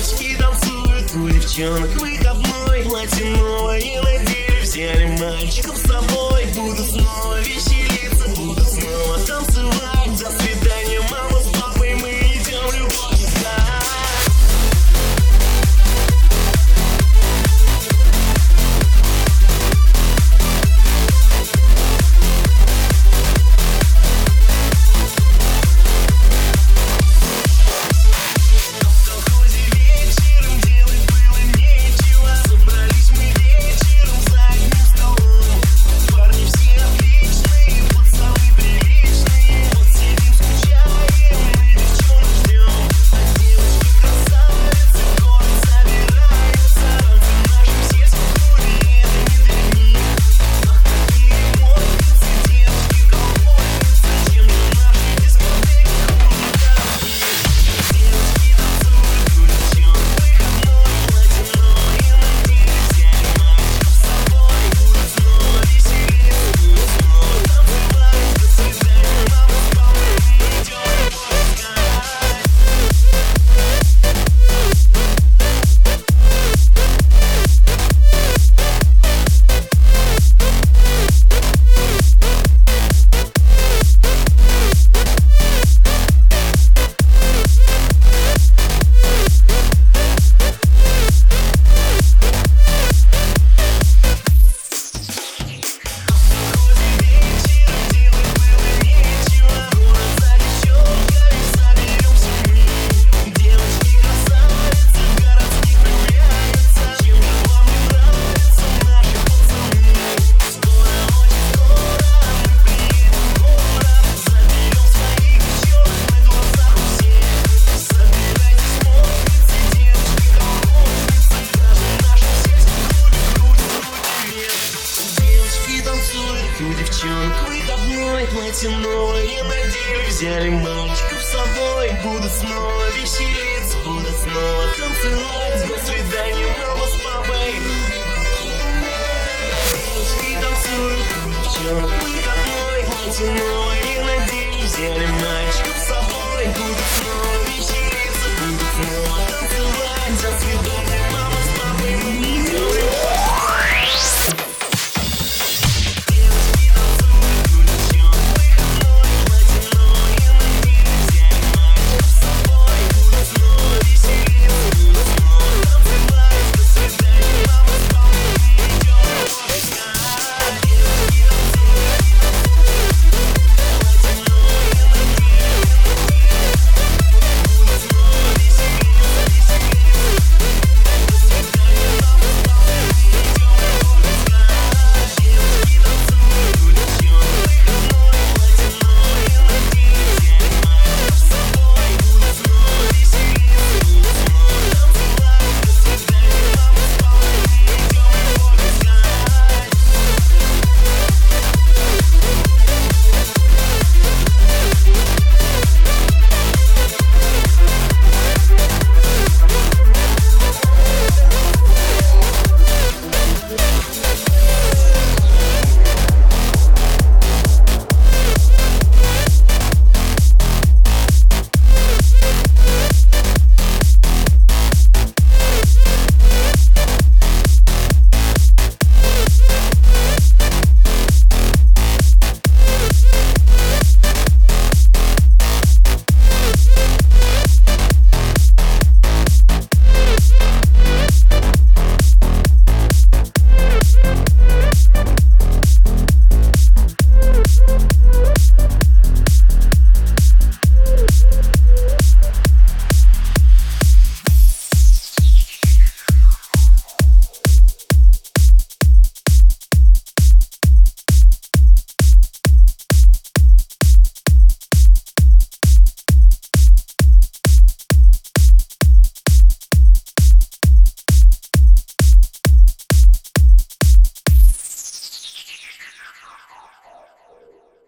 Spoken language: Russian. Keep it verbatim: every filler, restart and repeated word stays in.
Девочки танцуют, у девчонок выходной, платье новое, надеюсь, взяли мальчиков с собой. Буду снова веселиться, буду снова танцевать. До свидания, мама с папой, мы идем любовь искать. У девчонок выходной, платье новое, надеюсь, взяли мальчиков с собой. Буду снова веселиться, буду снова танцевать. До свидания, мама с папой. Девочки танцуют, у девчонок выходной, платье новое, надеюсь, взяли мальчиков с собой. Буду снова веселиться, буду снова танцевать.